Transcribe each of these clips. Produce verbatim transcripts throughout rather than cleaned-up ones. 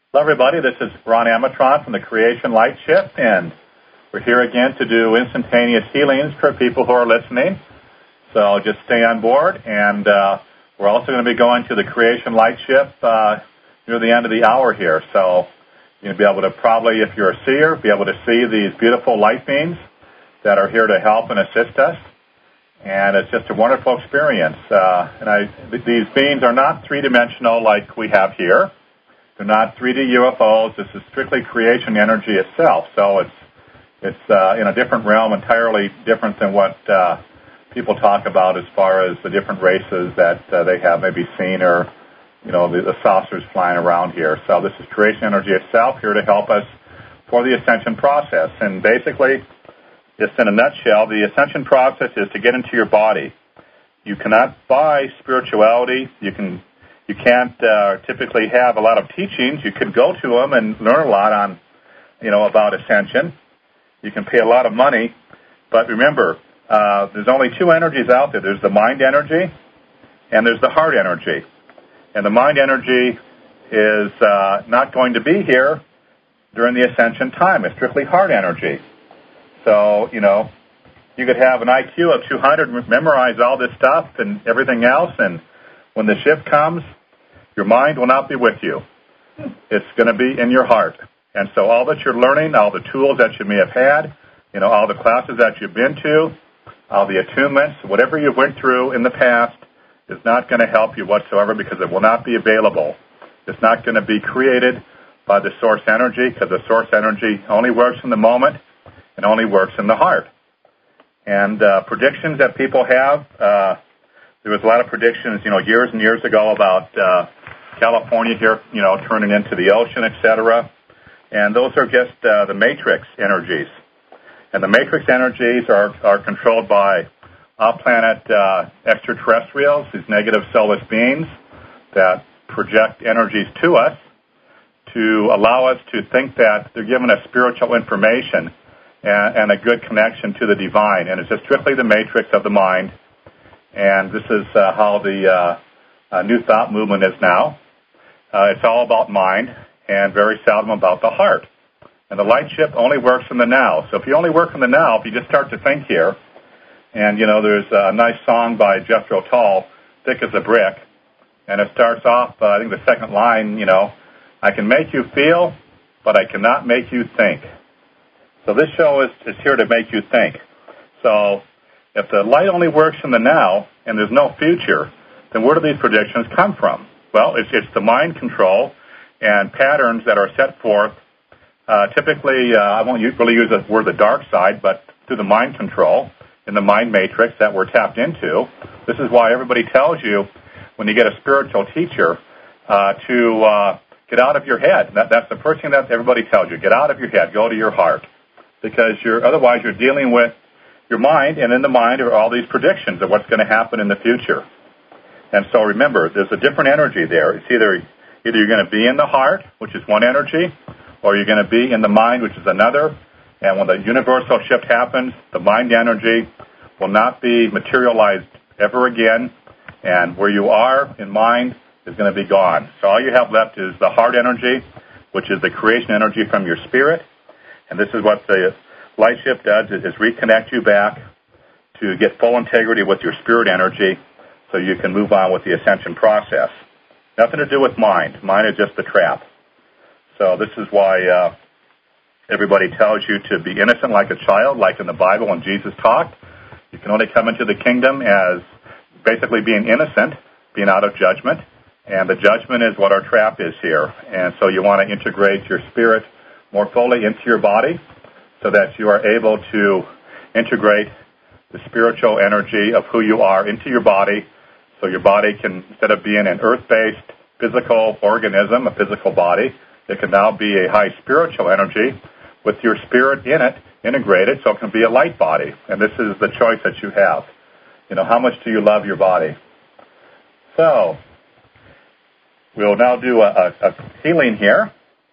Hello, everybody. This is Ron Amatron from the Creation Light Shift, and we're here again to do instantaneous healings for people who are listening. So just stay on board, and uh, we're also going to be going to the Creation Light Shift uh, near the end of the hour here. So you'll be able to probably, if you're a seer, be able to see these beautiful light beings that are here to help and assist us. And it's just a wonderful experience. Uh, and I, these beings are not three-dimensional like we have here. They're not three D U F Os. This is strictly creation energy itself. So it's it's uh, in a different realm, entirely different than what uh, people talk about as far as the different races that uh, they have maybe seen, or you know the, the saucers flying around here. So this is creation energy itself, here to help us for the ascension process. And basically, just in a nutshell, the ascension process is to get into your body. You cannot buy spirituality. You can. You can't uh, typically have a lot of teachings. You could go to them and learn a lot on, you know, about ascension. You can pay a lot of money, but remember, uh, there's only two energies out there. There's the mind energy, and there's the heart energy. And the mind energy is uh, not going to be here during the ascension time. It's strictly heart energy. So, you know, you could have an I Q of two hundred, memorize all this stuff and everything else, and when the shift comes, your mind will not be with you. It's going to be in your heart. And so all that you're learning, all the tools that you may have had, you know, all the classes that you've been to, all the attunements, whatever you went through in the past is not going to help you whatsoever, because it will not be available. It's not going to be created by the source energy, because the source energy only works in the moment and only works in the heart. And uh, predictions that people have, uh, there was a lot of predictions, you know, years and years ago about uh, California here, you know, turning into the ocean, et cetera. And those are just uh, the matrix energies. And the matrix energies are, are controlled by off-planet uh, extraterrestrials, these negative soulless beings that project energies to us to allow us to think that they're giving us spiritual information and, and a good connection to the divine. And it's just strictly the matrix of the mind. And this is uh, how the uh, uh, New Thought movement is now. Uh, it's all about mind and very seldom about the heart. And the light shift only works in the now. So if you only work in the now, if you just start to think here, and, you know, there's a nice song by Jethro Tull, Thick as a Brick, and it starts off, uh, I think the second line, you know, I can make you feel, but I cannot make you think. So this show is, is here to make you think. So if the light only works in the now and there's no future, then where do these predictions come from? Well, it's, it's the mind control and patterns that are set forth. Uh, typically, uh, I won't use, really use the word the dark side, but through the mind control in the mind matrix that we're tapped into. This is why everybody tells you when you get a spiritual teacher uh, to uh, get out of your head. That, that's the first thing that everybody tells you. Get out of your head. Go to your heart. Because you're otherwise you're dealing with your mind, and in the mind are all these predictions of what's going to happen in the future. And so remember, there's a different energy there. It's either either you're going to be in the heart, which is one energy, or you're going to be in the mind, which is another. And when the universal shift happens, the mind energy will not be materialized ever again, and where you are in mind is going to be gone. So all you have left is the heart energy, which is the creation energy from your spirit. And this is what the light shift does, is, is reconnect you back to get full integrity with your spirit energy so you can move on with the ascension process. Nothing to do with mind. Mind is just the trap. So this is why uh, everybody tells you to be innocent like a child, like in the Bible when Jesus talked. You can only come into the kingdom as basically being innocent, being out of judgment. And the judgment is what our trap is here. And so you want to integrate your spirit more fully into your body so that you are able to integrate the spiritual energy of who you are into your body, so your body can, instead of being an earth-based physical organism, a physical body, it can now be a high spiritual energy with your spirit in it, integrated, so it can be a light body. And this is the choice that you have. You know, how much do you love your body? So, we'll now do a, a, a healing here.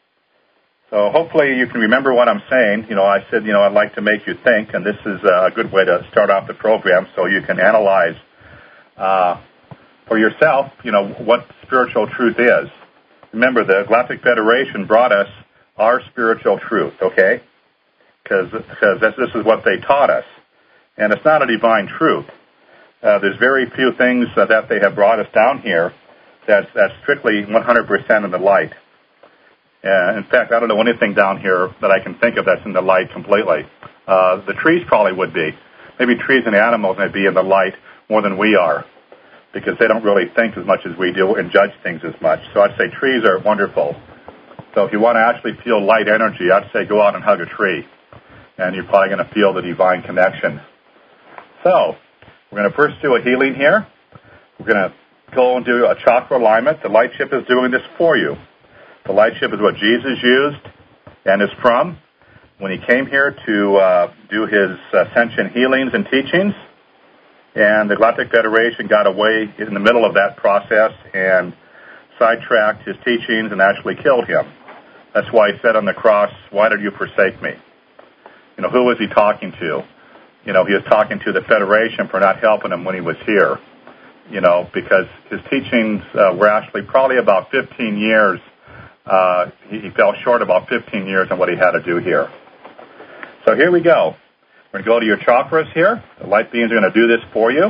So hopefully you can remember what I'm saying. You know, I said, you know, I'd like to make you think, and this is a good way to start off the program so you can analyze uh, for yourself, you know, what spiritual truth is. remember, the Galactic Federation brought us our spiritual truth, okay? Because this, this is what they taught us. And it's not a divine truth. Uh, there's very few things uh, that they have brought us down here that's, that's strictly one hundred percent in the light. Uh, in fact, I don't know anything down here that I can think of that's in the light completely. Uh, the trees probably would be. Maybe trees and animals may be in the light more than we are, because they don't really think as much as we do and judge things as much. So I'd say trees are wonderful. So if you want to actually feel light energy, I'd say go out and hug a tree, and you're probably going to feel the divine connection. So we're going to first do a healing here. We're going to go and do a chakra alignment. The light ship is doing this for you. The light ship is what Jesus used and is from when he came here to uh, do his ascension healings and teachings. And the Galactic Federation got away in the middle of that process and sidetracked his teachings and actually killed him. That's why he said on the cross, "Why did you forsake me?" You know, who was he talking to? You know, he was talking to the Federation for not helping him when he was here. You know, because his teachings uh, were actually probably about fifteen years. Uh, he, he fell short about fifteen years on what he had to do here. So here we go. We're going to go to your chakras here. The light beings are going to do this for you.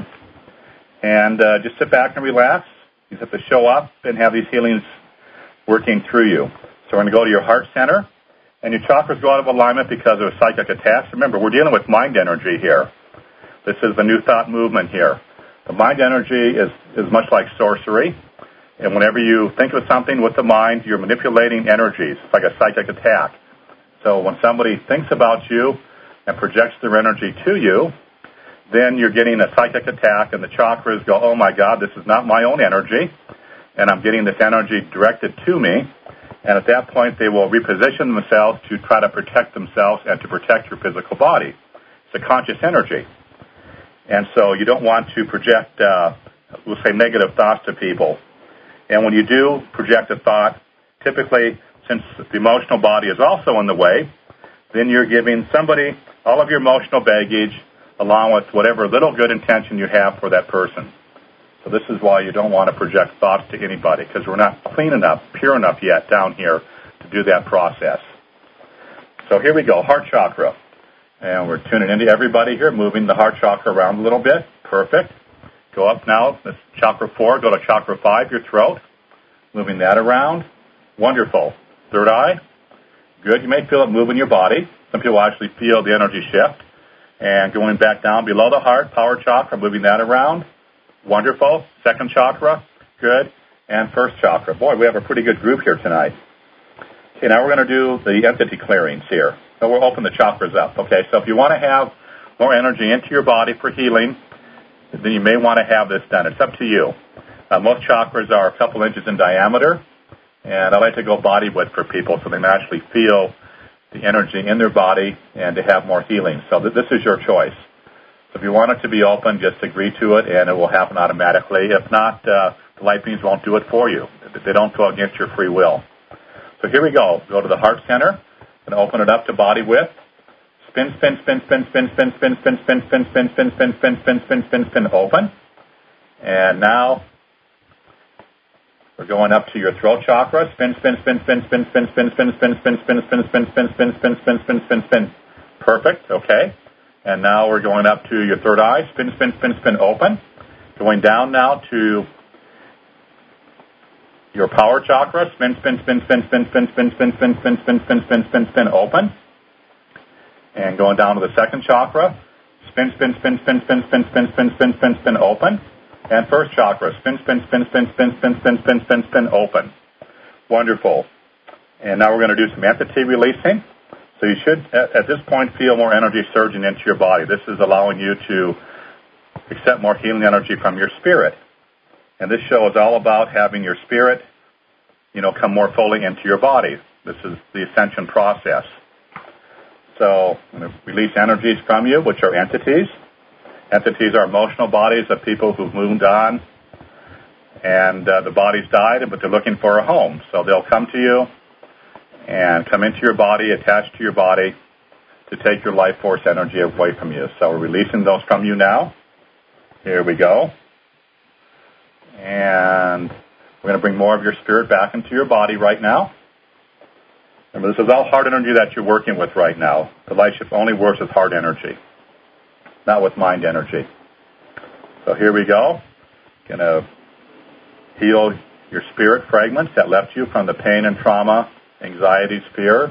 And uh, just sit back and relax. You just have to show up and have these healings working through you. So we're going to go to your heart center. And your chakras go out of alignment because of psychic attacks. Remember, we're dealing with mind energy here. This is the new thought movement here. The mind energy is, is much like sorcery. And whenever you think of something with the mind, you're manipulating energies. It's like a psychic attack. So when somebody thinks about you and projects their energy to you, then you're getting a psychic attack, and the chakras go, "Oh my God, this is not my own energy, and I'm getting this energy directed to me." And at that point, they will reposition themselves to try to protect themselves and to protect your physical body. It's a conscious energy. And so you don't want to project, uh, we'll say, negative thoughts to people. And when you do project a thought, typically, since the emotional body is also in the way, then you're giving somebody all of your emotional baggage along with whatever little good intention you have for that person. So this is why you don't want to project thoughts to anybody, because we're not clean enough, pure enough yet down here to do that process. So here we go, heart chakra. And we're tuning into everybody here, moving the heart chakra around a little bit. Perfect. Go up now, that's chakra four, go to chakra five, your throat. Moving that around. Wonderful. Third eye. Good. You may feel it move in your body. Some people actually feel the energy shift. And going back down below the heart, power chakra, moving that around. Wonderful. Second chakra. Good. And first chakra. Boy, we have a pretty good group here tonight. Okay, now we're going to do the entity clearings here. So we'll open the chakras up. Okay, so if you want to have more energy into your body for healing, then you may want to have this done. It's up to you. Uh, most chakras are a couple inches in diameter, and I like to go body width for people so they can actually feel the energy in their body and to have more healing. So th- this is your choice. So if you want it to be open, just agree to it, and it will happen automatically. If not, uh, the light beams won't do it for you. They don't go against your free will. So here we go. Go to the heart center and open it up to body width. Spin, spin, spin, spin, spin, spin, spin, spin, spin, spin, spin, spin, spin, spin, spin, spin, spin, spin, open. And now we're going up to your throat chakra. Spin, spin, spin, spin, spin, spin, spin, spin, spin, spin, spin, spin, spin, spin, spin, spin, spin, spin, spin, spin. Perfect. Okay. And now we're going up to your third eye. Spin, spin, spin, spin, open. Going down now to your power chakra. Spin, spin, spin, spin, spin, spin, spin, spin, spin, spin, spin, spin, spin, spin, spin, open. And going down to the second chakra. Spin, spin, spin, spin, spin, spin, spin, spin, spin, spin, spin, open. And first chakra. Spin, spin, spin, spin, spin, spin, spin, spin, spin, spin, open. Wonderful. And now we're going to do some entity releasing. So you should, at, at this point, feel more energy surging into your body. This is allowing you to accept more healing energy from your spirit. And this show is all about having your spirit, you know, come more fully into your body. This is the ascension process. So I'm going to release energies from you, which are entities. Entities are emotional bodies of people who've moved on, and uh, the body's died, but they're looking for a home. So they'll come to you and come into your body, attach to your body, to take your life force energy away from you. So we're releasing those from you now. Here we go. And We're going to bring more of your spirit back into your body right now. Remember, this is all heart energy that you're working with right now. The light shift only works with heart energy, not with mind energy. So here we go. Going to heal your spirit fragments that left you from the pain and trauma, anxiety sphere.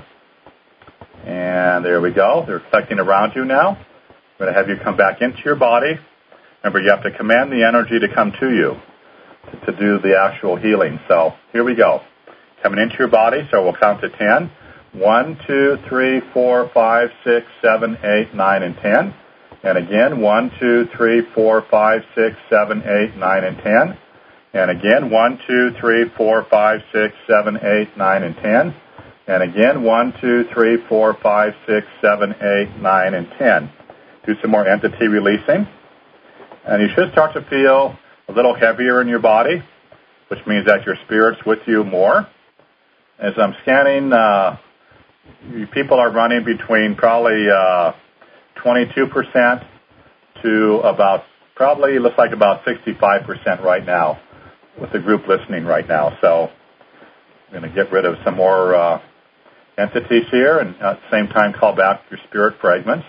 And there we go. They're reflecting around you now. I'm going to have you come back into your body. Remember, you have to command the energy to come to you to, to do the actual healing. So here we go. Coming into your body, so we'll count to ten. One, two, three, four, five, six, seven, eight, nine, and ten. And again, one, two, three, four, five, six, seven, eight, nine, and ten. And again, one, two, three, four, five, six, seven, eight, nine, and ten. And again, one, two, three, four, five, six, seven, eight, nine, and ten. Do some more entity releasing. And you should start to feel a little heavier in your body, which means that your spirit's with you more. As I'm scanning, uh, people are running between probably uh, twenty-two percent to about, probably looks like about sixty-five percent right now with the group listening right now. So I'm going to get rid of some more uh, entities here and at the same time call back your spirit fragments.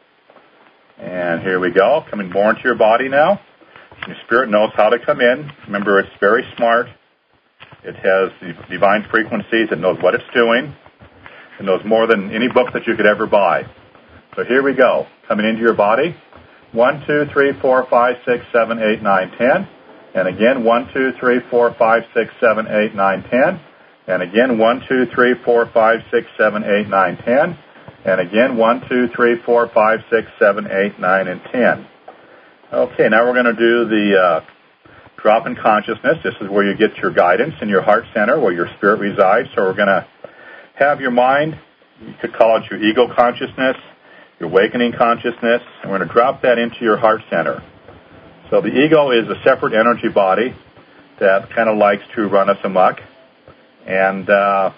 And here we go, coming more into your body now. Your spirit knows how to come in. Remember, it's very smart. It has the divine frequencies. It knows what it's doing. It knows more than any book that you could ever buy. So here we go. Coming into your body. One, two, three, four, five, six, seven, eight, nine, ten. And again, one, two, three, four, five, six, seven, eight, nine, ten. And again, one, two, three, four, five, six, seven, eight, nine, ten. And again, one, two, three, four, five, six, seven, eight, nine, and ten. Okay, now we're going to do the uh, drop in consciousness. This is where you get your guidance in your heart center, where your spirit resides. So we're going to have your mind, you could call it your ego consciousness, your awakening consciousness, and we're going to drop that into your heart center. So the ego is a separate energy body that kind of likes to run us amok, and uh,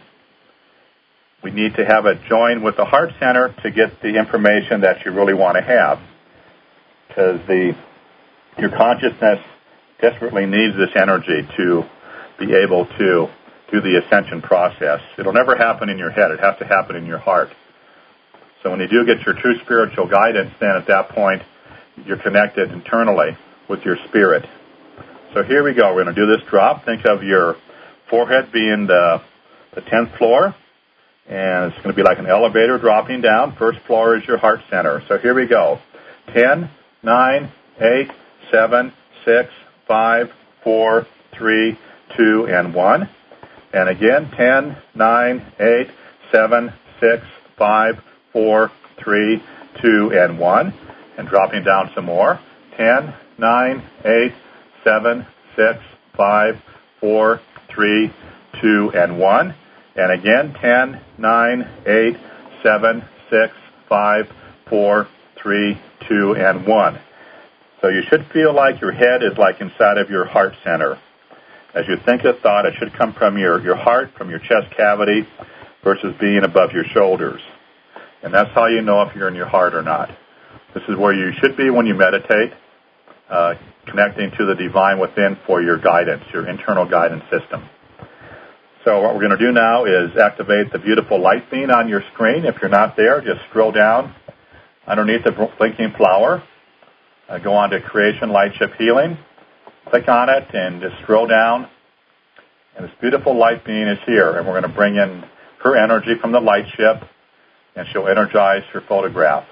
we need to have it join with the heart center to get the information that you really want to have, because the your consciousness desperately needs this energy to be able to do the ascension process. It'll never happen in your head. It has to happen in your heart. So when you do get your true spiritual guidance, then at that point, you're connected internally with your spirit. So here we go. We're going to do this drop. Think of your forehead being the, the tenth floor, and it's going to be like an elevator dropping down. First floor is your heart center. So here we go. ten, nine, eight, seven, six, five, four, three, two, and one. And again, ten, nine, eight, seven, six, five, four, three, two, and one. And dropping down some more. ten, nine, eight, seven, six, five, four, three, two, and one. And again, ten, nine, eight, seven, six, five, four, three, two, and one. So you should feel like your head is like inside of your heart center. As you think a thought, it should come from your, your heart, from your chest cavity, versus being above your shoulders. And that's how you know if you're in your heart or not. This is where you should be when you meditate, uh, connecting to the divine within for your guidance, your internal guidance system. So what we're going to do now is activate the beautiful light beam on your screen. If you're not there, just scroll down underneath the blinking flower. Uh, go on to Creation Light Shift Healing. Click on it and just scroll down. And this beautiful light being is here. And we're going to bring in her energy from the light ship, and she'll energize her photograph.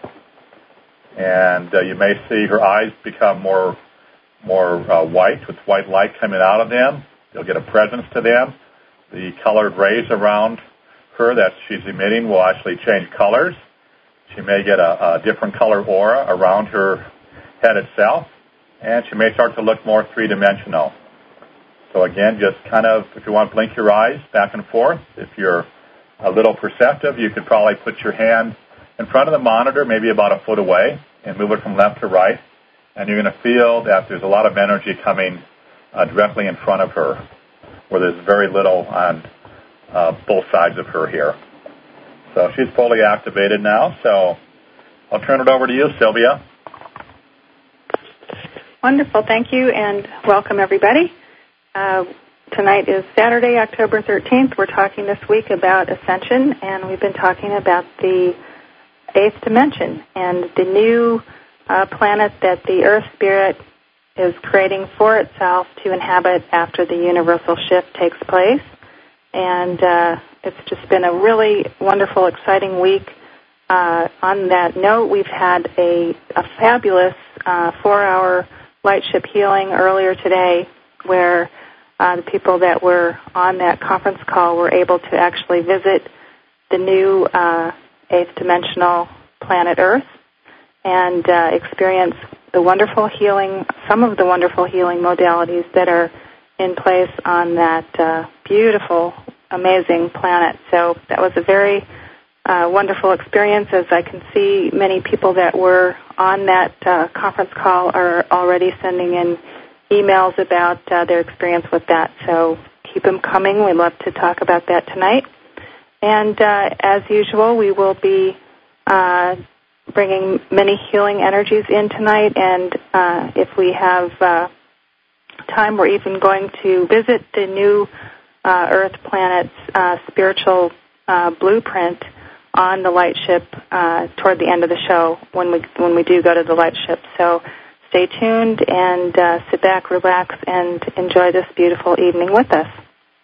And uh, you may see her eyes become more more uh, white, with white light coming out of them. You'll get a presence to them. The colored rays around her that she's emitting will actually change colors. She may get a, a different color aura around her head itself, and she may start to look more three-dimensional. So again, just kind of, if you want to blink your eyes back and forth, if you're a little perceptive, you could probably put your hand in front of the monitor, maybe about a foot away, and move it from left to right, and you're going to feel that there's a lot of energy coming uh, directly in front of her, where there's very little on uh, both sides of her here. So she's fully activated now, so I'll turn it over to you, Sylvia. Wonderful. Thank you, and welcome, everybody. Uh, tonight is Saturday, October thirteenth. We're talking this week about ascension, and we've been talking about the eighth dimension and the new uh, planet that the Earth Spirit is creating for itself to inhabit after the universal shift takes place. And uh, it's just been a really wonderful, exciting week. Uh, on that note, we've had a, a fabulous uh, four-hour light ship healing earlier today where uh, the people that were on that conference call were able to actually visit the new uh, eighth dimensional planet Earth and uh, experience the wonderful healing, some of the wonderful healing modalities that are in place on that uh, beautiful, amazing planet. So that was a very uh, wonderful experience. As I can see, many people that were on that uh, conference call are already sending in emails about uh, their experience with that. So keep them coming. We'd love to talk about that tonight. And uh, as usual, we will be uh, bringing many healing energies in tonight. And uh, if we have uh, time, we're even going to visit the new uh, Earth planet's uh, spiritual uh, blueprint on the light ship uh, toward the end of the show when we when we do go to the light ship. So stay tuned and uh, sit back, relax, and enjoy this beautiful evening with us.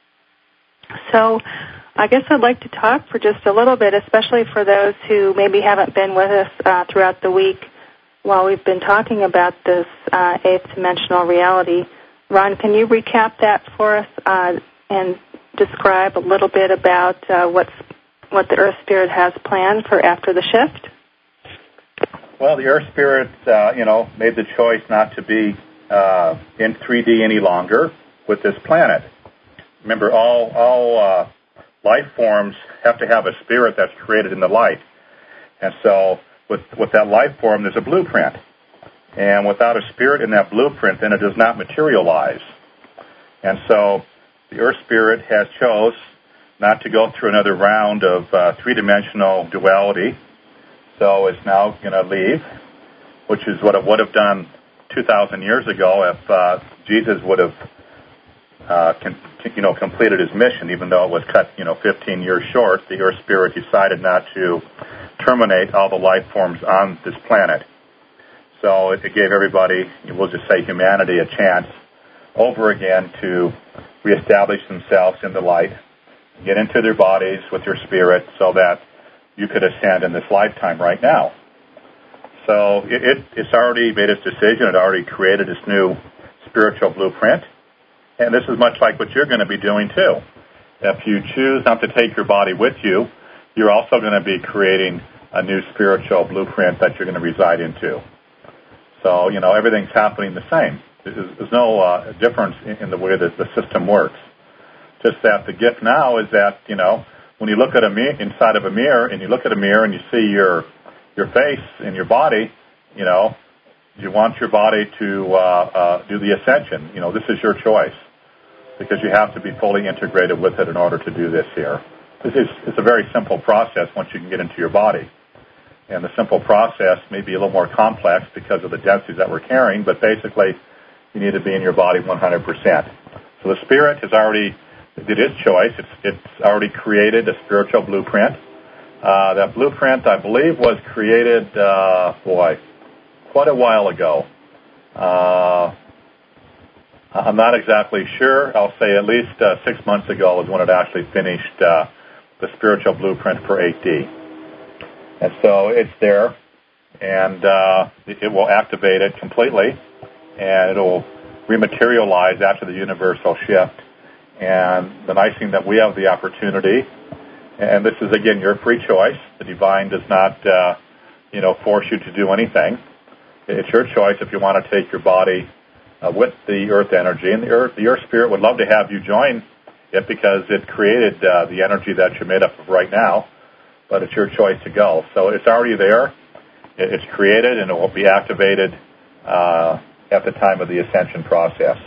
So I guess I'd like to talk for just a little bit, especially for those who maybe haven't been with us uh, throughout the week while we've been talking about this uh, eighth dimensional reality. Ron, can you recap that for us uh, and describe a little bit about uh, what's, what the Earth Spirit has planned for after the shift? Well, the Earth Spirit, uh, you know, made the choice not to be uh, in three D any longer with this planet. Remember, all all uh, life forms have to have a spirit that's created in the light. And so with, with that life form, there's a blueprint. And without a spirit in that blueprint, then it does not materialize. And so the Earth Spirit has chose not to go through another round of uh, three-dimensional duality. So it's now going to leave, which is what it would have done two thousand years ago if uh, Jesus would have uh, con- you know, completed his mission, even though it was cut, you know, fifteen years short. The Earth Spirit decided not to terminate all the life forms on this planet. So it, it gave everybody, we'll just say humanity, a chance over again to reestablish themselves in the light, get into their bodies with their spirit so that you could ascend in this lifetime right now. So it, it, it's already made its decision. It already created its new spiritual blueprint. And this is much like what you're going to be doing too. If you choose not to take your body with you, you're also going to be creating a new spiritual blueprint that you're going to reside into. So, you know, everything's happening the same. There's, there's no uh, difference in, in the way that the system works. Just that the gift now is that, you know, when you look at a mirror, inside of a mirror, and you look at a mirror and you see your your face and your body, you know, you want your body to uh, uh, do the ascension. You know, this is your choice because you have to be fully integrated with it in order to do this here. This is it's a very simple process once you can get into your body. And the simple process may be a little more complex because of the densities that we're carrying, but basically you need to be in your body one hundred percent. So the Spirit has already did its choice. It's, it's already created a spiritual blueprint. Uh, that blueprint, I believe, was created, uh, boy, quite a while ago. Uh, I'm not exactly sure. I'll say at least uh, six months ago was when it actually finished uh, the spiritual blueprint for eight D. And so it's there, and uh, it, it will activate it completely, and it will rematerialize after the universal shift. And the nice thing that we have the opportunity, and this is, again, your free choice. The divine does not, uh, you know, force you to do anything. It's your choice if you want to take your body uh, with the earth energy. And the earth, the earth spirit would love to have you join it because it created uh, the energy that you're made up of right now. But it's your choice to go. So it's already there. It's created, and it will be activated uh, at the time of the ascension process.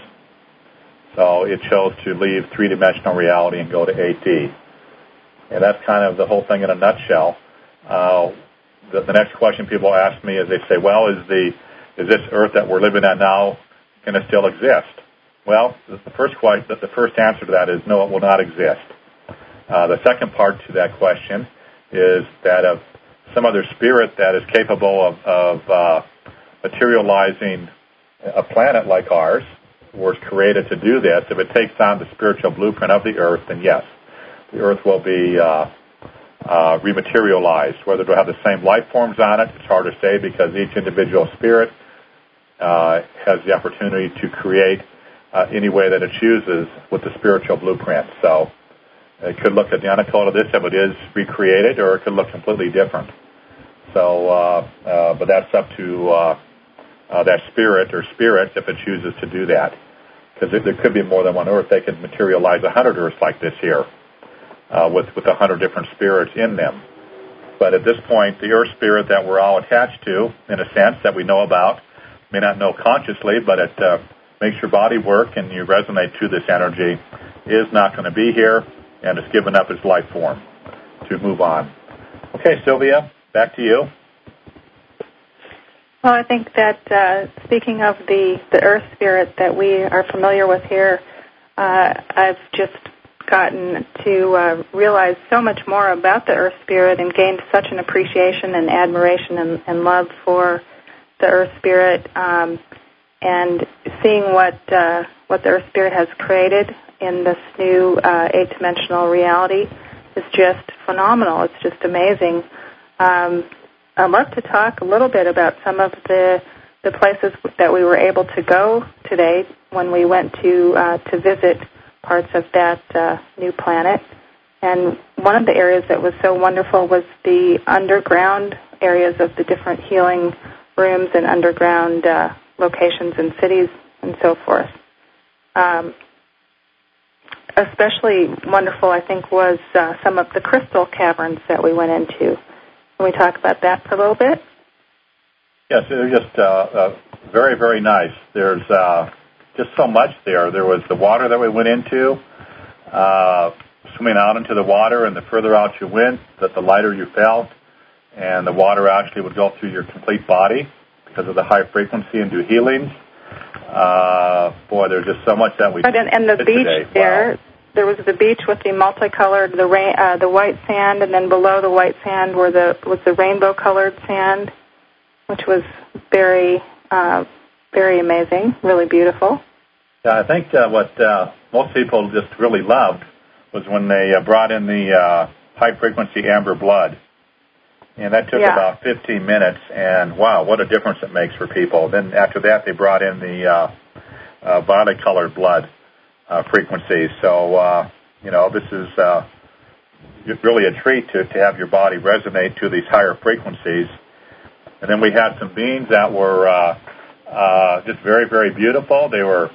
So it chose to leave three-dimensional reality and go to eight D. And that's kind of the whole thing in a nutshell. Uh, the, the next question people ask me is they say, well, is the is this Earth that we're living on now going to still exist? Well, the first question, the first answer to that is no, it will not exist. Uh, the second part to that question is that of some other spirit that is capable of, of uh, materializing a planet like ours, was created to do this. If it takes on the spiritual blueprint of the Earth, then yes, the Earth will be uh, uh, rematerialized. Whether it'll have the same life forms on it, it's hard to say because each individual spirit uh, has the opportunity to create uh, any way that it chooses with the spiritual blueprint. So it could look identical to this if it is recreated, or it could look completely different. So, uh, uh, but that's up to uh, uh, that spirit or spirits if it chooses to do that. Because there could be more than one Earth. They could materialize a hundred Earths like this here uh, with with a hundred different spirits in them. But at this point, the Earth spirit that we're all attached to, in a sense, that we know about, may not know consciously, but it uh, makes your body work and you resonate to this energy, is not going to be here, and it's given up its life form to move on. Okay, Sylvia, back to you. Well, I think that uh, speaking of the, the Earth spirit that we are familiar with here, uh, I've just gotten to uh, realize so much more about the Earth spirit and gained such an appreciation and admiration and, and love for the Earth spirit, um, and seeing what uh, what the Earth spirit has created in this new uh, eight-dimensional reality is just phenomenal. It's just amazing. Um, I'd love to talk a little bit about some of the the places that we were able to go today when we went to uh, to visit parts of that uh, new planet. And one of the areas that was so wonderful was the underground areas of the different healing rooms and underground uh, locations and cities and so forth. Um, especially wonderful, I think, was uh, some of the crystal caverns that we went into. Can we talk about that for a little bit? Yes, it was just uh, uh, very, very nice. There's uh, just so much there. There was the water that we went into, uh, swimming out into the water, and the further out you went, that the lighter you felt, and the water actually would go through your complete body because of the high frequency and do healings. Uh, boy, there's just so much that we right, and, and the beach today. there. Wow. There was the beach with the multicolored, the rain, uh, the white sand, and then below the white sand were the was the rainbow-colored sand, which was very, uh, very amazing, really beautiful. Yeah, I think uh, what uh, most people just really loved was when they uh, brought in the uh, high-frequency amber blood, and that took yeah. about fifteen minutes. And wow, what a difference it makes for people. Then after that, they brought in the uh, uh, violet-colored blood. Uh, frequencies. So, uh, you know, this is uh, really a treat to, to have your body resonate to these higher frequencies. And then we had some beings that were uh, uh, just very, very beautiful. They were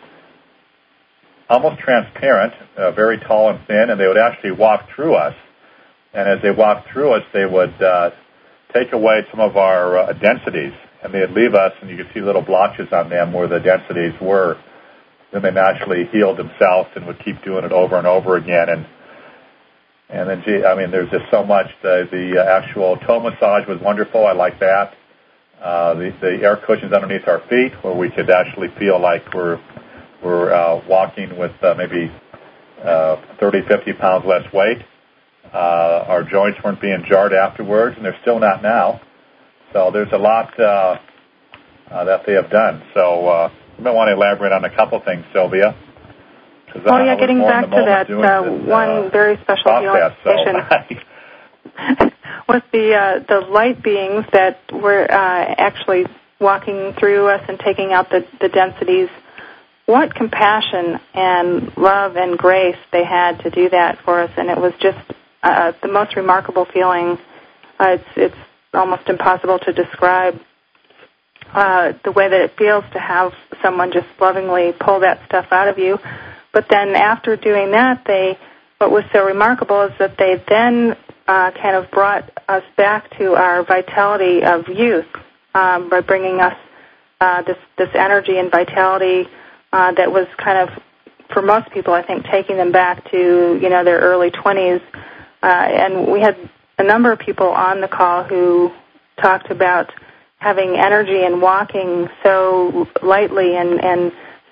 almost transparent, uh, very tall and thin, and they would actually walk through us. And as they walked through us, they would uh, take away some of our uh, densities, and they'd leave us, and you could see little blotches on them where the densities were. Then they naturally healed themselves and would keep doing it over and over again. And and then, gee, I mean, there's just so much. The, the actual toe massage was wonderful. I like that. Uh, the, the air cushions underneath our feet, where we could actually feel like we're we're uh, walking with uh, maybe uh, thirty, fifty pounds less weight. Uh, our joints weren't being jarred afterwards, and they're still not now. So there's a lot uh, uh, that they have done. So. Uh, You might want to elaborate on a couple things, Sylvia. Oh, yeah, getting back to that uh, this, one uh, very special healing station so. with the uh, the light beings that were uh, actually walking through us and taking out the, the densities. What compassion and love and grace they had to do that for us, and it was just uh, the most remarkable feeling. Uh, it's it's almost impossible to describe. Uh, the way that it feels to have someone just lovingly pull that stuff out of you. But then after doing that, they, what was so remarkable is that they then uh, kind of brought us back to our vitality of youth um, by bringing us uh, this, this energy and vitality uh, that was kind of, for most people, I think, taking them back to, you know, their early twenties. Uh, and we had a number of people on the call who talked about having energy and walking so lightly and, and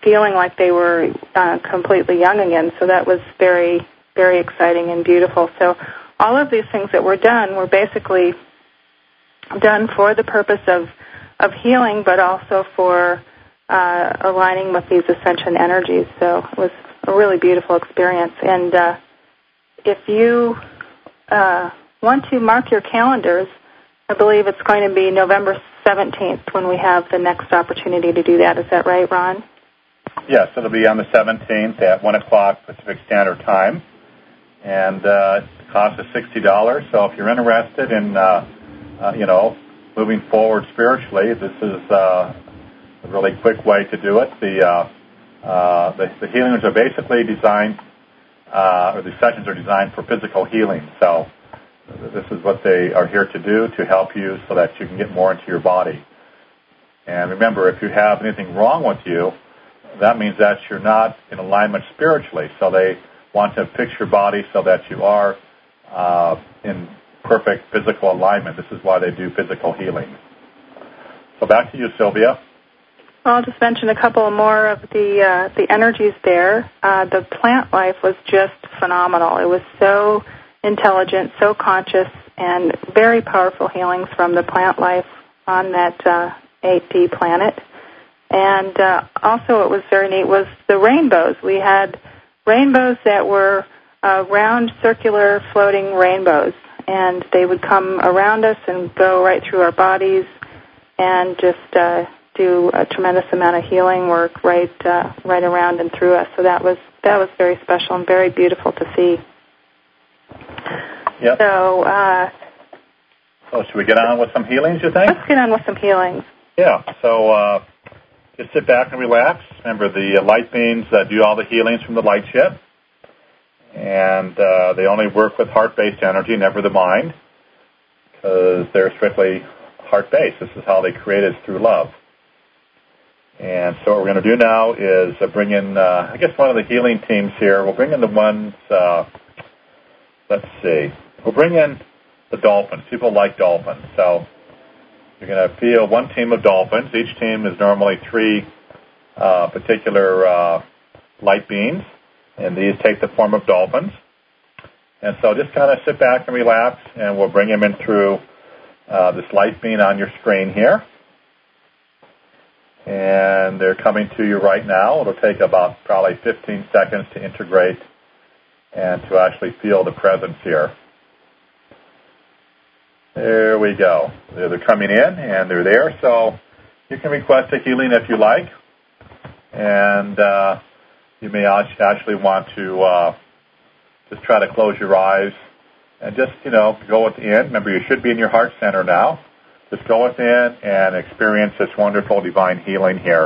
feeling like they were uh, completely young again. So that was very, very exciting and beautiful. So all of these things that were done were basically done for the purpose of, of healing, but also for uh, aligning with these ascension energies. So it was a really beautiful experience. And uh, if you uh, want to mark your calendars, I believe it's going to be November seventeenth when we have the next opportunity to do that. Is that right, Ron? Yes, it'll be on the seventeenth at one o'clock Pacific Standard Time. And uh, the cost is sixty dollars. So if you're interested in, uh, uh, you know, moving forward spiritually, this is uh, a really quick way to do it. The, uh, uh, the, the healings are basically designed, uh, or the sessions are designed for physical healing. So this is what they are here to do, to help you so that you can get more into your body. And remember, if you have anything wrong with you, that means that you're not in alignment spiritually. So they want to fix your body so that you are uh, in perfect physical alignment. This is why they do physical healing. So back to you, Sylvia. Well, I'll just mention a couple more of the uh, the energies there. Uh, the plant life was just phenomenal. It was so intelligent, so conscious, and very powerful healings from the plant life on that uh, eight D planet. And uh, also what was very neat was the rainbows. We had rainbows that were uh, round, circular, floating rainbows, and they would come around us and go right through our bodies and just uh, do a tremendous amount of healing work right uh, right around and through us. So that was that was very special and very beautiful to see. Yep. So, uh, so should we get on with some healings, you think? Let's get on with some healings. Yeah. So uh, just sit back and relax. Remember, the uh, light beams uh, do all the healings from the light ship. And uh, they only work with heart-based energy, never the mind, because they're strictly heart-based. This is how they create us, through love. And so what we're going to do now is uh, bring in, uh, I guess, one of the healing teams here. We'll bring in the ones, uh, let's see, we'll bring in the dolphins. People like dolphins. So you're going to feel one team of dolphins. Each team is normally three uh, particular uh, light beams, and these take the form of dolphins. And so just kind of sit back and relax, and we'll bring them in through uh, this light beam on your screen here. And they're coming to you right now. It'll take about probably fifteen seconds to integrate and to actually feel the presence here. There we go. They're coming in, and they're there. So you can request a healing if you like. And uh, you may actually want to uh, just try to close your eyes and just, you know, go within. Remember, you should be in your heart center now. Just go within and experience this wonderful divine healing here.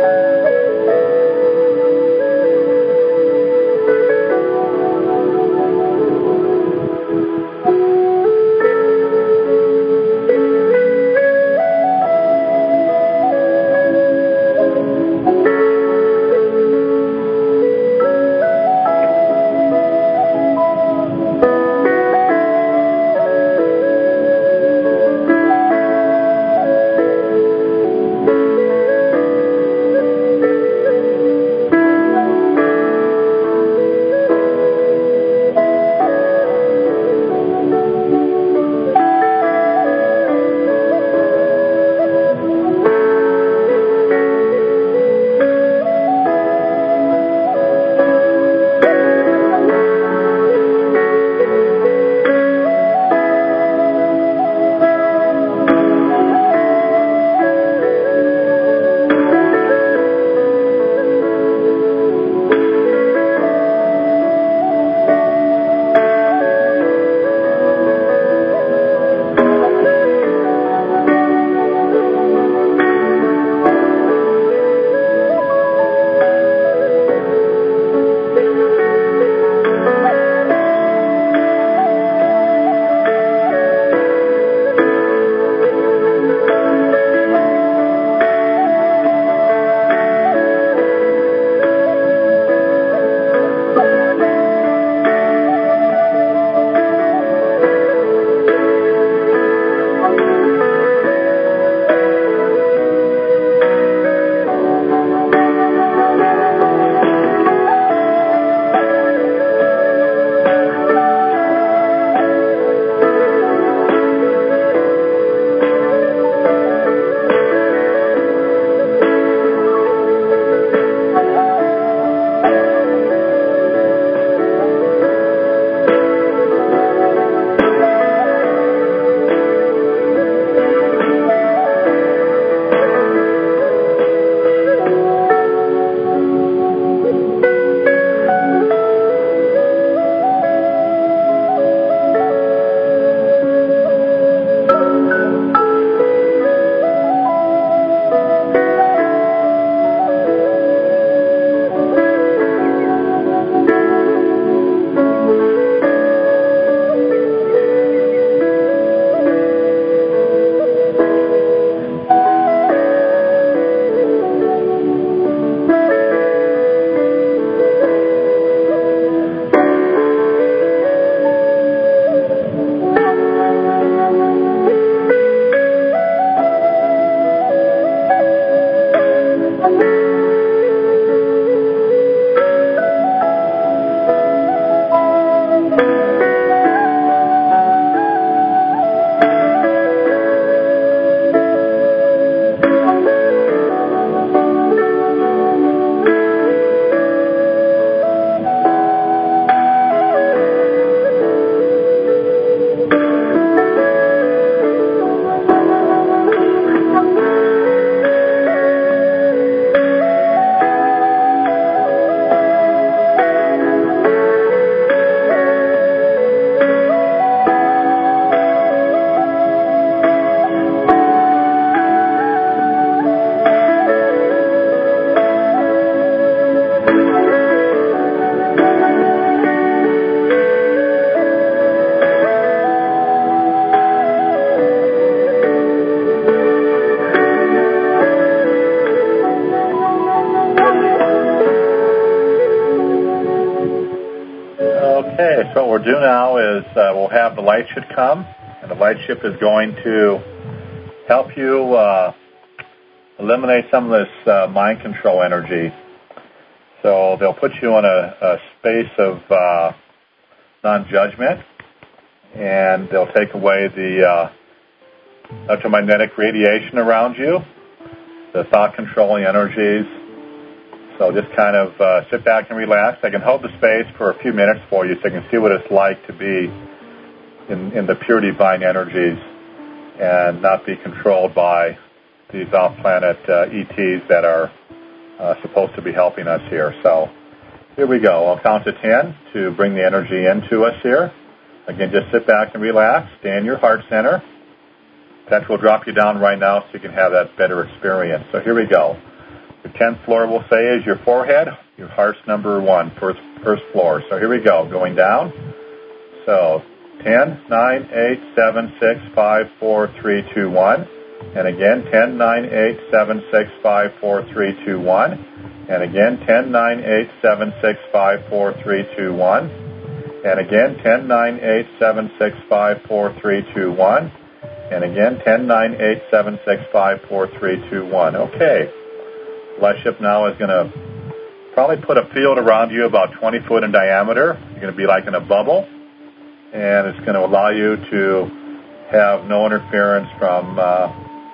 we'll do now is uh, we'll have the light ship come, and the light ship is going to help you uh, eliminate some of this uh, mind control energy. So they'll put you in a, a space of uh, non-judgment, and they'll take away the uh, electromagnetic radiation around you, the thought-controlling energies. So just kind of uh, sit back and relax. I can hold the space for a few minutes for you so you can see what it's like to be in, in the pure divine energies and not be controlled by these off-planet uh, E Ts that are uh, supposed to be helping us here. So here we go. I'll count to ten to bring the energy into us here. Again, just sit back and relax. Stay in your heart center. That will drop you down right now so you can have that better experience. So here we go. The tenth floor we'll say is your forehead. Your heart's number one, first, first floor. So here we go. Going down. So ten, nine, eight, seven, six, five, four, three, two, one. And again, ten, nine, eight, seven, six, five, four, three, two, one. And again, ten, nine, eight, seven, six, five, four, three, two, one. And again, ten, nine, eight, seven, six, five, four, three, two, one. And again, ten, nine, eight, seven, six, five, four, three, two, one. Okay. Light ship now is going to probably put a field around you about twenty foot in diameter. You're going to be like in a bubble. And it's going to allow you to have no interference from uh,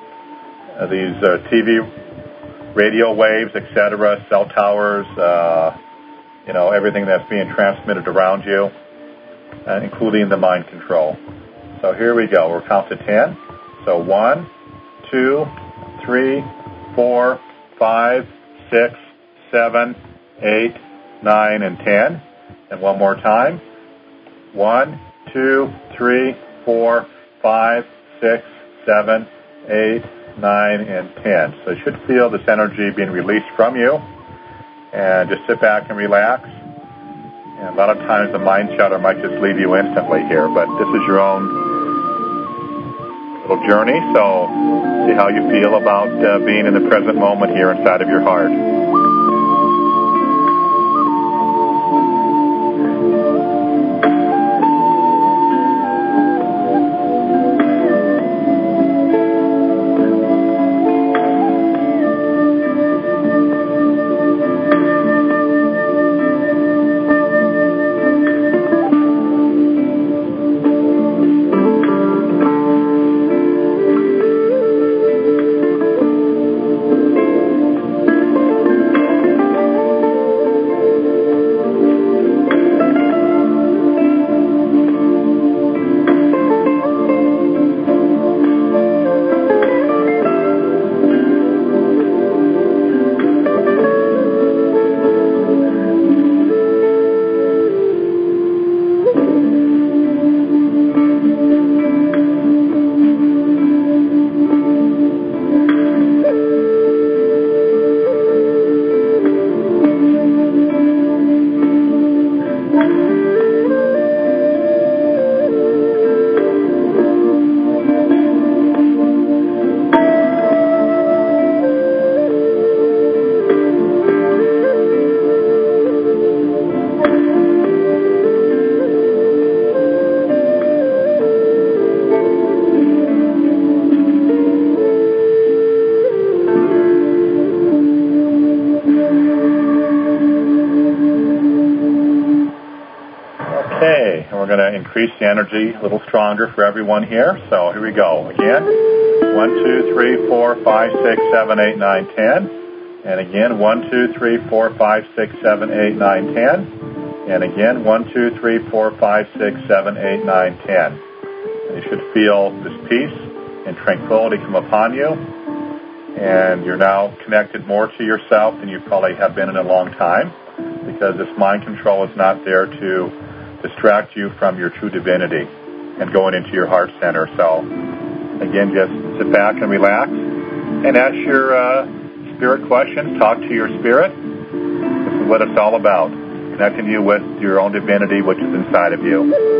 these uh, T V, radio waves, et cetera, cell towers, uh, you know, everything that's being transmitted around you, uh, including the mind control. So here we go. We'll count to ten. So one, two, three, four, five, six, seven, eight, nine, and ten. And one more time. One, two, three, four, five, six, seven, eight, nine, and ten. So you should feel this energy being released from you. And just sit back and relax. And a lot of times the mind chatter might just leave you instantly here, but this is your own little journey, so see how you feel about uh, being in the present moment here inside of your heart. Increase the energy a little stronger for everyone here. So here we go. Again, one, two, three, four, five, six, seven, eight, nine, ten. And again, one, two, three, four, five, six, seven, eight, nine, ten. And again, one, two, three, four, five, six, seven, eight, nine, ten. And you should feel this peace and tranquility come upon you. And you're now connected more to yourself than you probably have been in a long time, because this mind control is not there to distract you from your true divinity and going into your heart center. So, again, just sit back and relax and ask your uh, spirit questions. Talk to your spirit. This is what it's all about, connecting you with your own divinity, which is inside of you.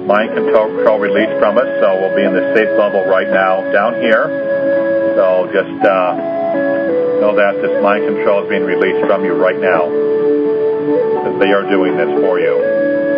mind control released from us, so we'll be in the safe bubble right now down here. So just uh, know that this mind control is being released from you right now, because they are doing this for you.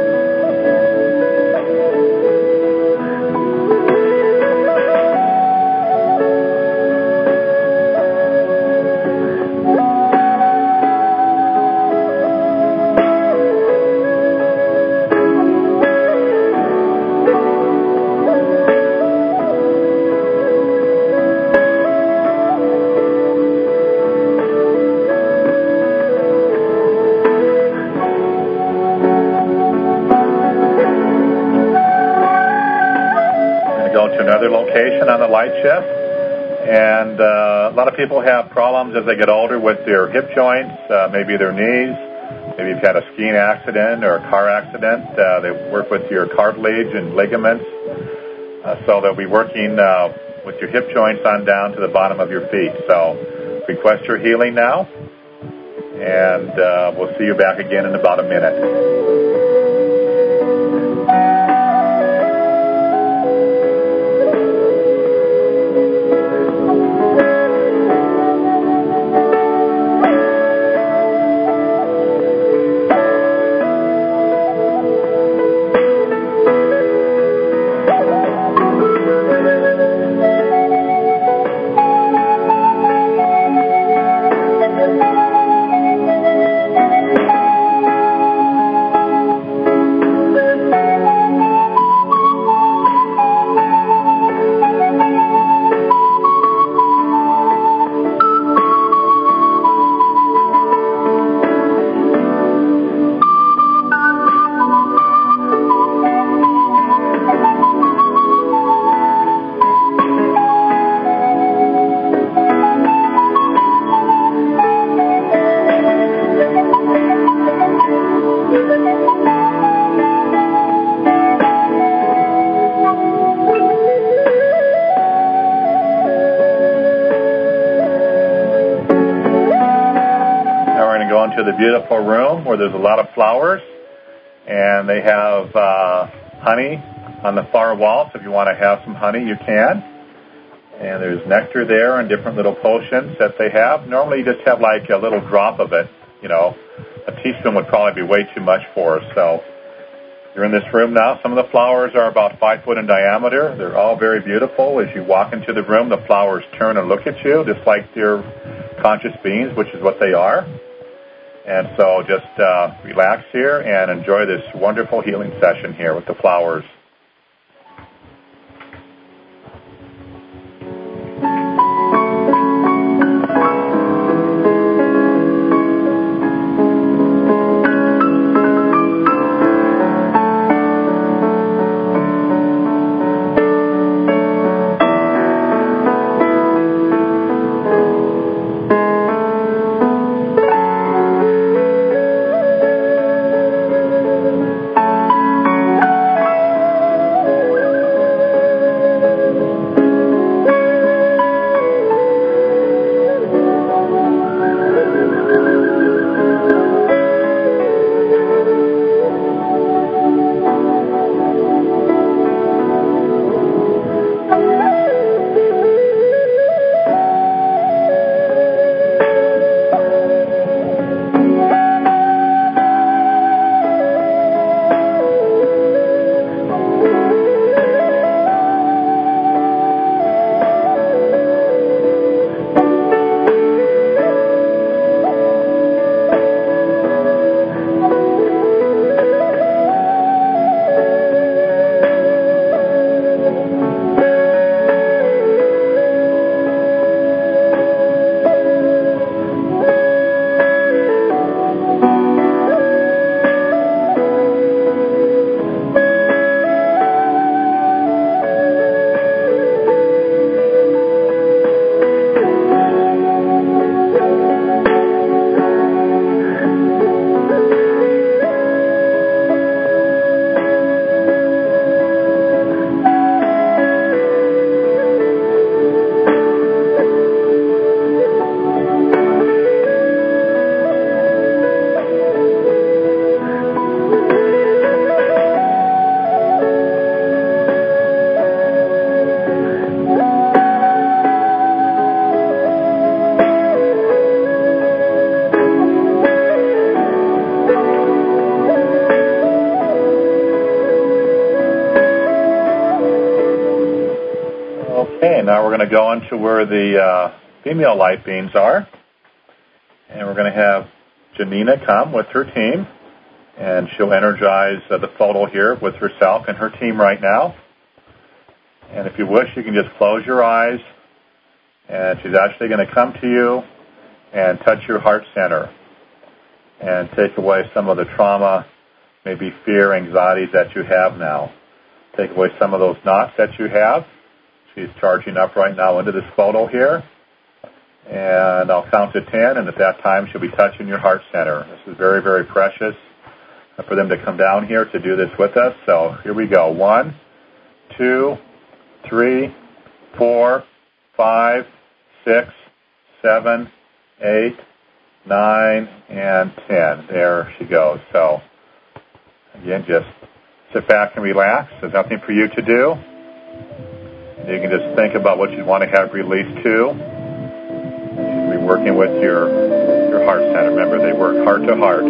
On the light shift, and uh, a lot of people have problems as they get older with their hip joints, uh, maybe their knees, maybe you've had a skiing accident or a car accident. Uh, they work with your cartilage and ligaments, uh, so they'll be working uh, with your hip joints on down to the bottom of your feet. So request your healing now, and uh, we'll see you back again in about a minute. To the beautiful room where there's a lot of flowers, and they have uh, honey on the far wall, so if you want to have some honey, you can. And there's nectar there and different little potions that they have. Normally you just have like a little drop of it, you know. A teaspoon would probably be way too much for us. So you're in this room now. Some of the flowers are about five foot in diameter. They're all very beautiful. As you walk into the room, the flowers turn and look at you, just like they're conscious beings, which is what they are. And so just uh, relax here and enjoy this wonderful healing session here with the flowers. we're going to go into where the uh, female light beings are. And we're going to have Janina come with her team. And she'll energize uh, the photo here with herself and her team right now. And if you wish, you can just close your eyes. And she's actually going to come to you and touch your heart center and take away some of the trauma, maybe fear, anxieties that you have now. Take away some of those knots that you have. She's charging up right now into this photo here. And I'll count to ten, and at that time she'll be touching your heart center. This is very, very precious for them to come down here to do this with us. So here we go. One, two, three, four, five, six, seven, eight, nine, and ten. There she goes. So again, just sit back and relax. There's nothing for you to do. You can just think about what you want to have released to. You'll be working with your, your heart center. Remember, they work heart to heart.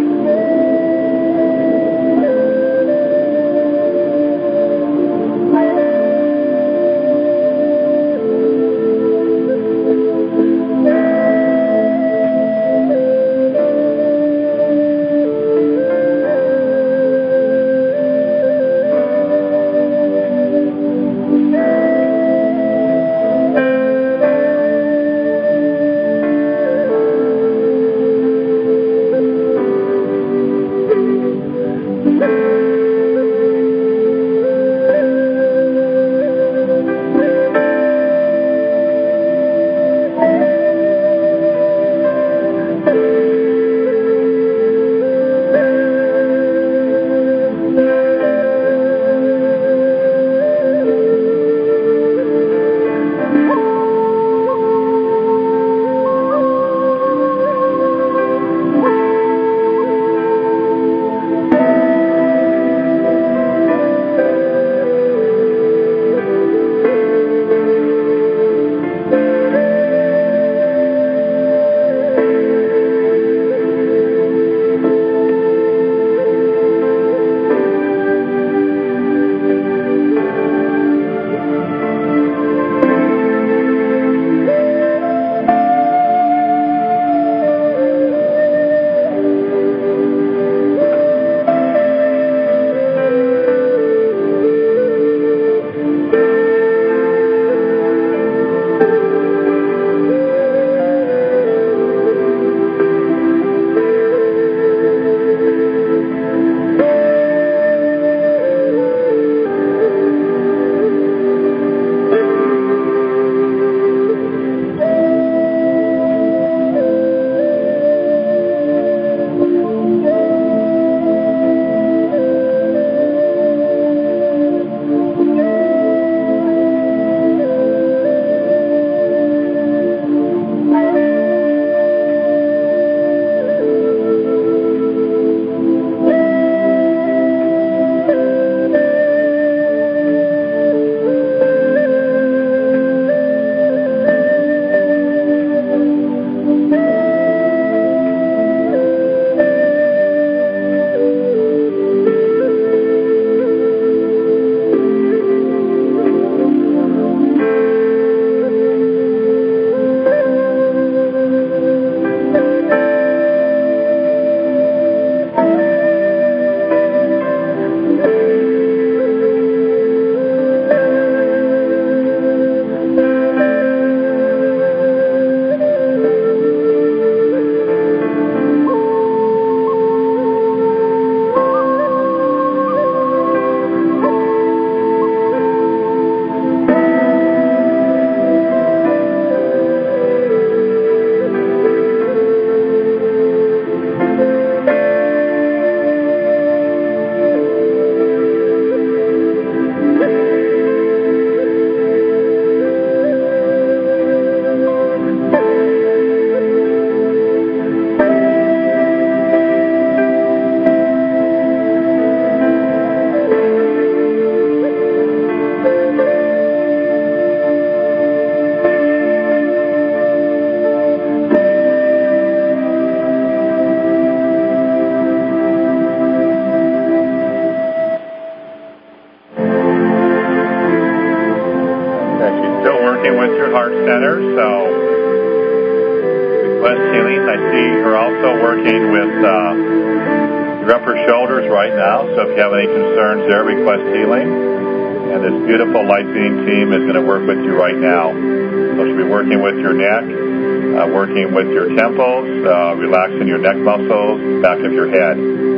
heart center, so request healing. I see you're also working with uh, your upper shoulders right now, so if you have any concerns there, request healing. And this beautiful Light Being team is going to work with you right now. So she'll be working with your neck, uh, working with your temples, uh, relaxing your neck muscles, back of your head.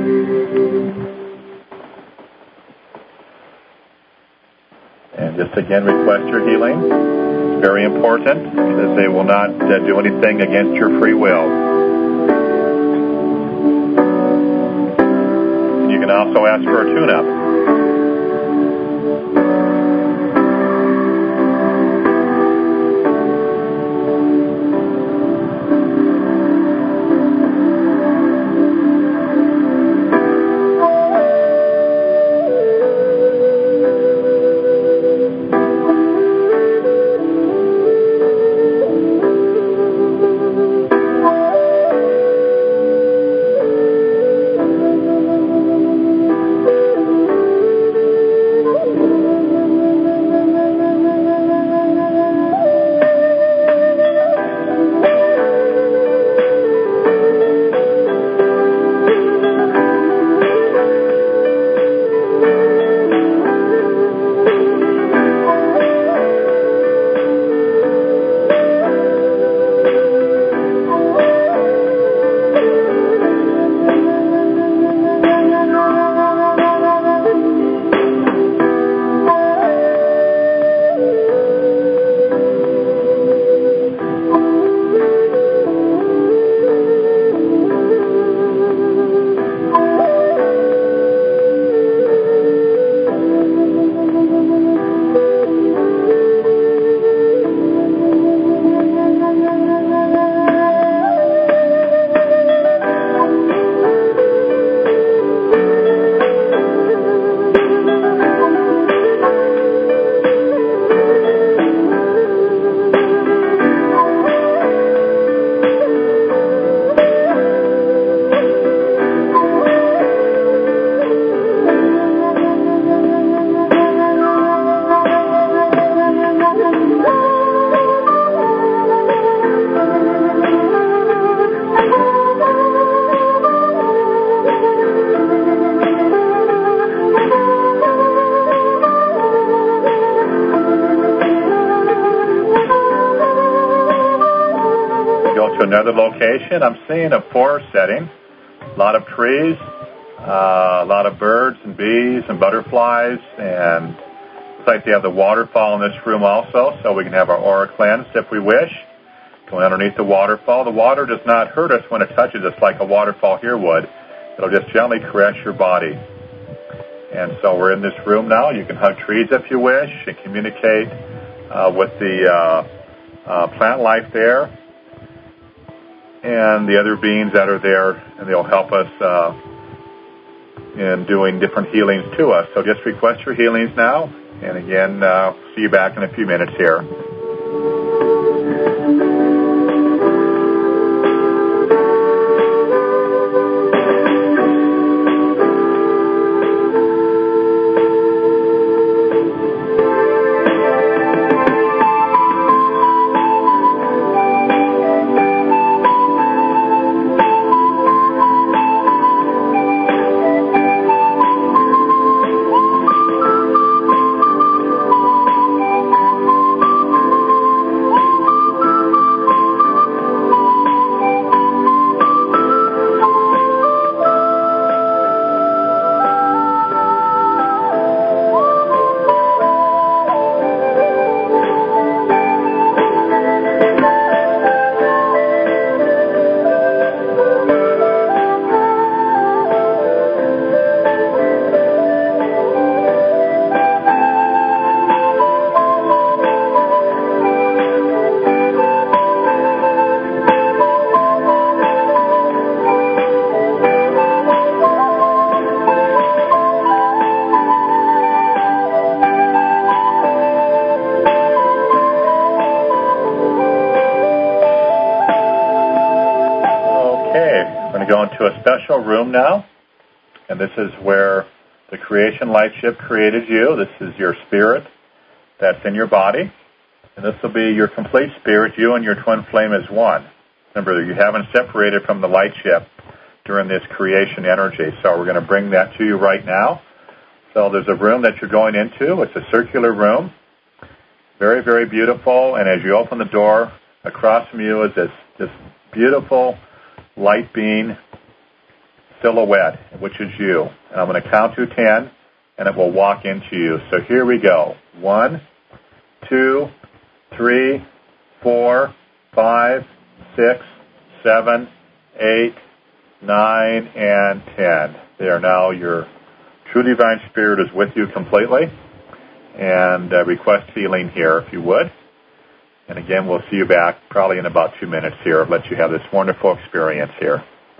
And just again, request your healing. It's very important because they will not uh, do anything against your free will. You can also ask for a tune-up. Another location, I'm seeing a forest setting, a lot of trees, uh, a lot of birds and bees and butterflies, and looks like they have the waterfall in this room also, so we can have our aura cleansed if we wish. Going underneath the waterfall. The water does not hurt us when it touches us like a waterfall here would. It'll just gently caress your body. And so we're in this room now. You can hug trees if you wish and communicate uh, with the uh, uh, plant life there and the other beings that are there, and they'll help us uh, in doing different healings to us. So just request your healings now, and again, uh, see you back in a few minutes here. Go into a special room now, and this is where the creation light ship created you. This is your spirit that's in your body, And this will be your complete spirit, you and your twin flame as one. Remember, you haven't separated from the light ship during this creation energy. So we're going to bring that to you right now. So there's a room that you're going into. It's a circular room. Very, very beautiful. And as you open the door, across from you is this, this beautiful light being silhouette, which is you. And I'm going to count to ten, and it will walk into you. So here we go. One, two, three, four, five, six, seven, eight, nine, and ten. They are now your true divine spirit is with you completely. And uh, request healing here if you would. And again, we'll see you back probably in about two minutes here. I'll let you have this wonderful experience here.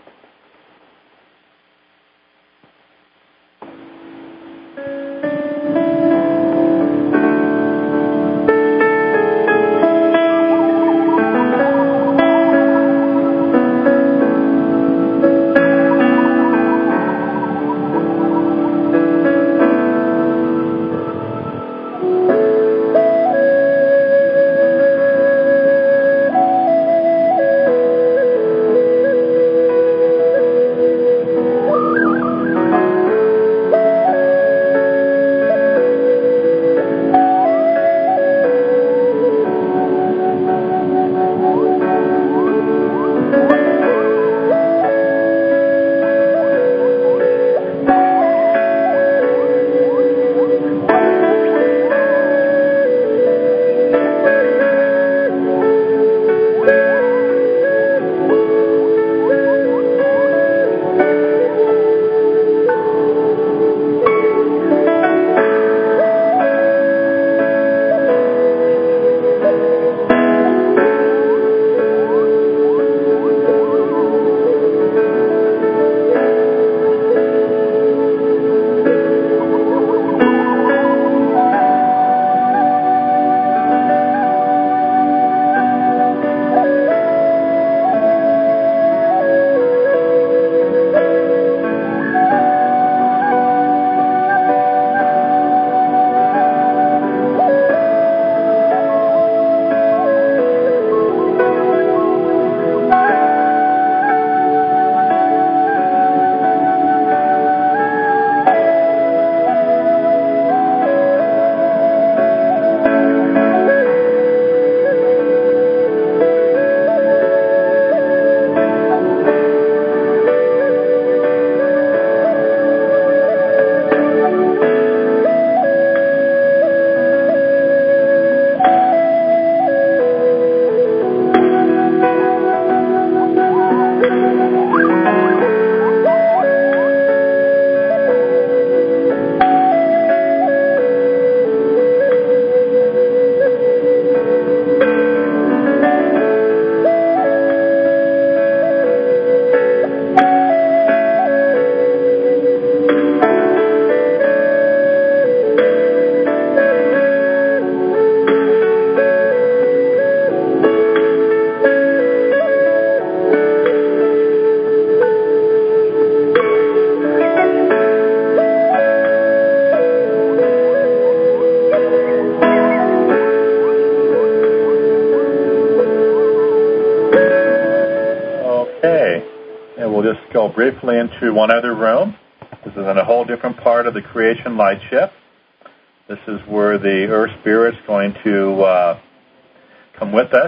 Go briefly into one other room. This is in a whole different part of the creation light ship. This is where the Earth Spirit's going to uh, come with us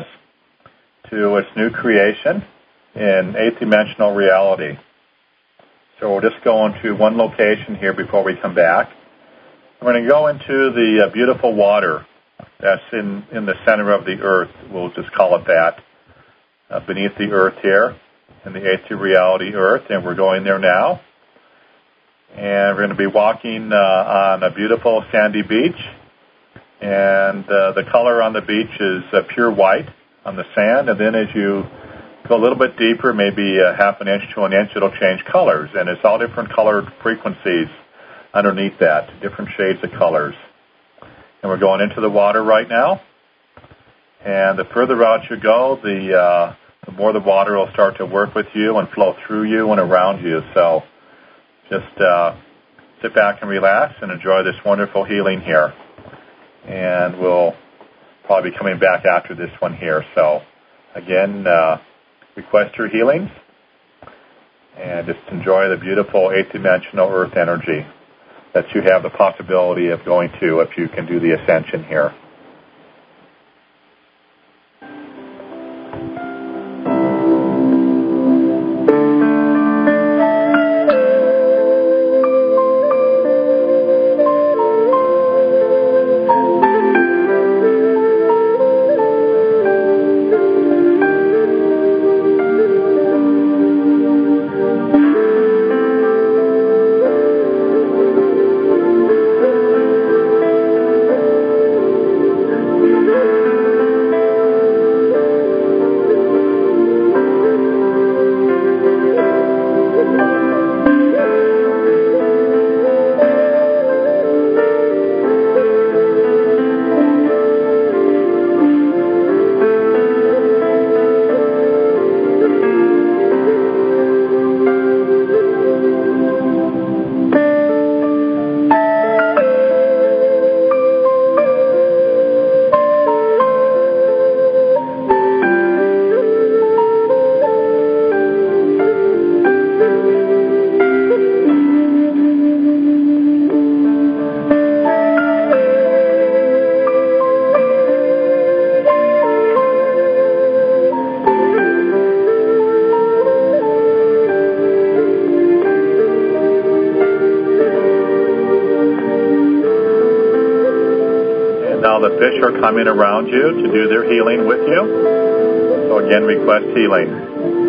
to its new creation in eighth dimensional reality. So we'll just go into one location here before we come back. We're going to go into the uh, beautiful water that's in, in the center of the Earth. We'll just call it that, uh, beneath the Earth here. In the eighth reality Earth, and we're going there now. And we're going to be walking uh, on a beautiful sandy beach, and uh, the color on the beach is uh, pure white on the sand, and then as you go a little bit deeper, maybe a half an inch to an inch, it'll change colors, and it's all different colored frequencies underneath that, different shades of colors. And we're going into the water right now, and the further out you go, the uh, the more the water will start to work with you and flow through you and around you. So just uh, sit back and relax and enjoy this wonderful healing here. And we'll probably be coming back after this one here. So, again, uh, request your healings and just enjoy the beautiful eighth-dimensional earth energy that you have the possibility of going to if you can do the ascension here. The fish are coming around you to do their healing with you. So again, request healing.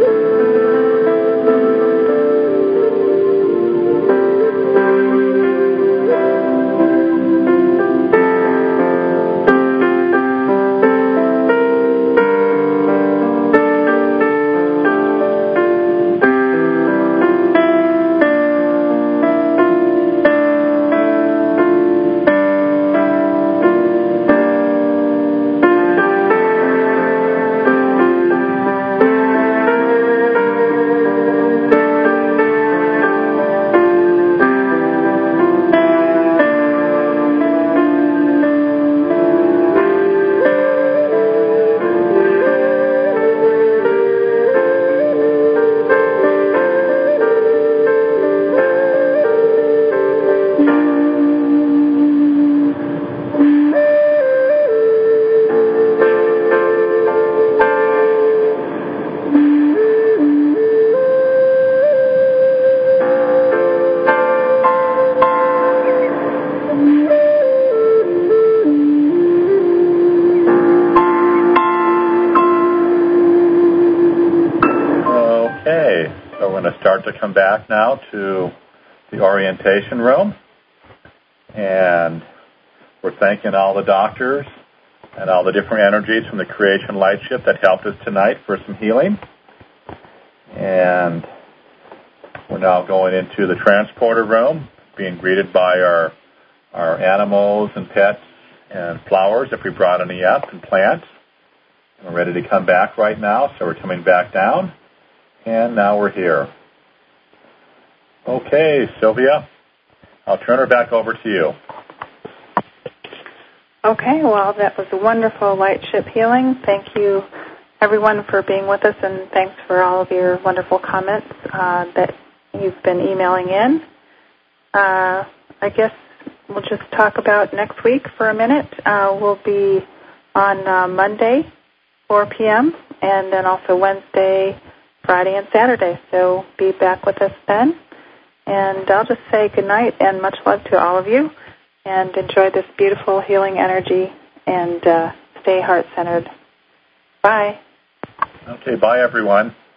To come back now to the orientation room, and we're thanking all the doctors and all the different energies from the Creation Light Ship that helped us tonight for some healing. And we're now going into the transporter room, being greeted by our our animals and pets and flowers if we brought any up, and plants. And we're ready to come back right now, so we're coming back down, and now we're here. Okay, Sylvia, I'll turn her back over to you. Okay, well, that was a wonderful light ship healing. Thank you, everyone, for being with us, and thanks for all of your wonderful comments uh, that you've been emailing in. Uh, I guess we'll just talk about next week for a minute. Uh, we'll be on uh, Monday, four p.m., and then also Wednesday, Friday, and Saturday. So be back with us then. And I'll just say good night and much love to all of you, and enjoy this beautiful healing energy, and uh, stay heart-centered. Bye. Okay, bye, everyone.